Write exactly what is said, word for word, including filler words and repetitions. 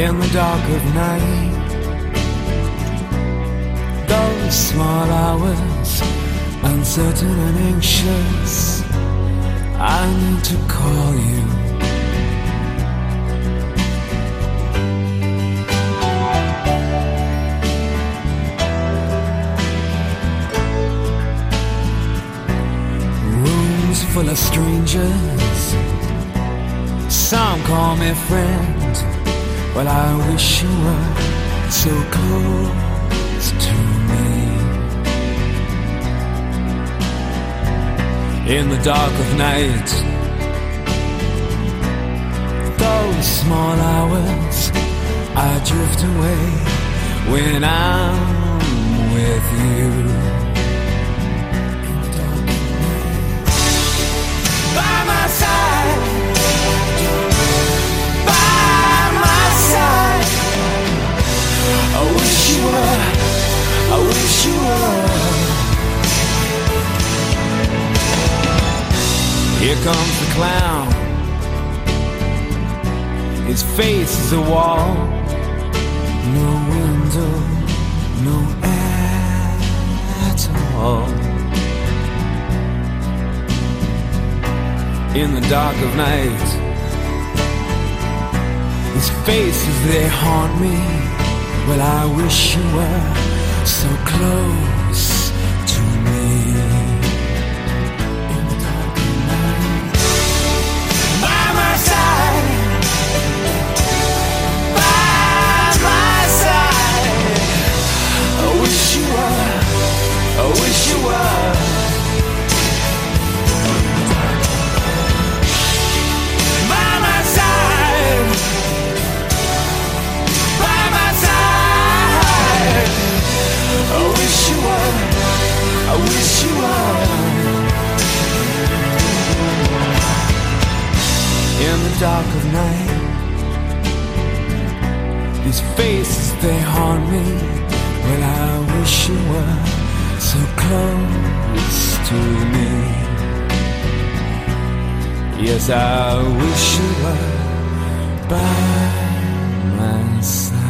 in the dark of night. Those small hours, uncertain and anxious, I need to call you. Rooms full of strangers, some call me friend. Well, I wish you were so close to me. In the dark of night, those small hours, I drift away when I'm with you. In the dark of night, by my side, by my side, I wish you were, I wish you were. Here comes the clown. His face is a wall. No window, no air at all. In the dark of night, his faces, they haunt me. Well, I wish you were so close to me. I wish you were. By my side, by my side. I wish you were, I wish you were. In the dark of night, these faces, they haunt me. Well, I wish you were so close to me. Yes, I wish you were by my side.